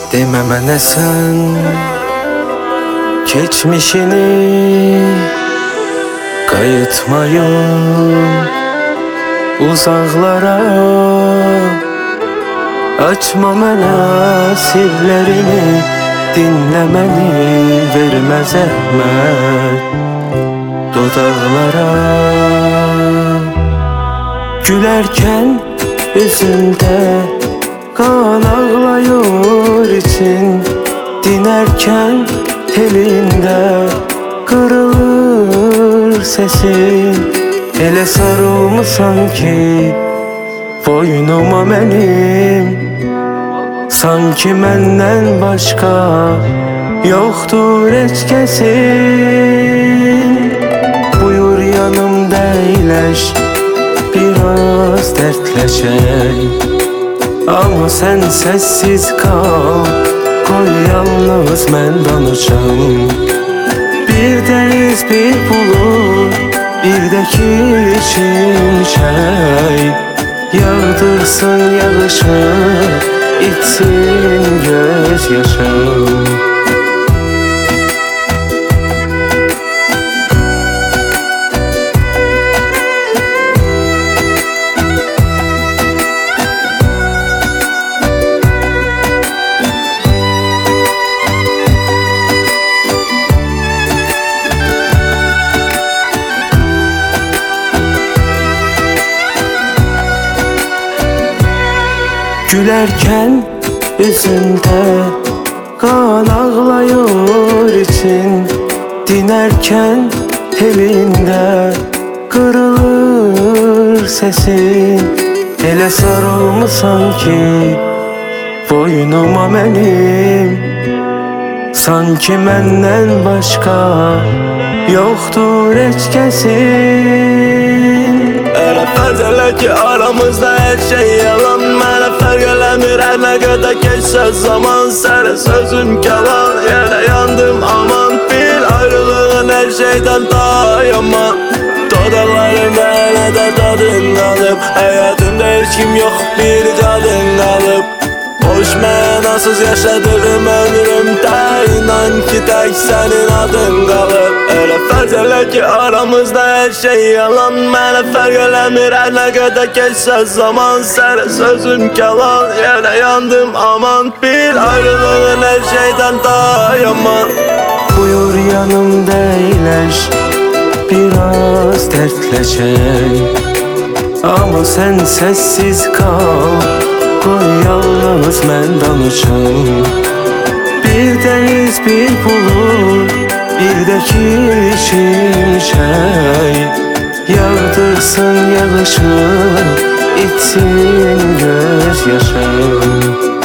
Demə mənə sən keçmişini qayıtmayım uzaqlara. Açma mənə sirlərini, dinləməni vermə zəhmət dodaqlara. Gülərkən üzündə qan ağlayır için, dinərkən telində qırılır sesin. Elə sarılmısan ki boynuma mənim, sanki məndən başqa yoxdur heç kəsin. Buyur yanımda əyləş, biraz dertləşək. Amma sən səssiz qal, qoy yalnız mən danışam. Bir dəniz, bir bulud, bir də ki şimşək yağdırsın yağışı, içsin göz yaşım. Gülərkən üzündə qan ağlayır için, dinərkən telində qırılır sesin. Elə sarılmısan ki boynuma mənim, sanki məndən başqa yoxdur heç kəsin. Elə fərz elə ki aramızda hər şey yalan, mənə fərq eləmir hər nə qədər keçsə zaman. Sənə sözüm kalan, yenə yandım aman. Bil ayrılığın hər şeydən daha yaman. Dodaqlarımda hələ də tadın qalıb, həyatımda heç kim yox, bir qadın qalıb. Boş mənasız yaşadığım ömrümdə, inan ki tək sənin adın qalıb. Elə fərz elə ki aramızda hər şey yalan, mənə fərq eləmir hər nə qədər keçsə zaman. Sənə sözüm kalan, yenə yandım aman. Bil ayrılığın hər şeydən daha yaman. Buyur yanımda əyləş, biraz dertləşək. Amma sən səssiz qal, qoy yalnız mən danışam. Bir dəniz, bir bulud, bir də ki şimşək yağdırsın yağışı, içsin göz yaşım.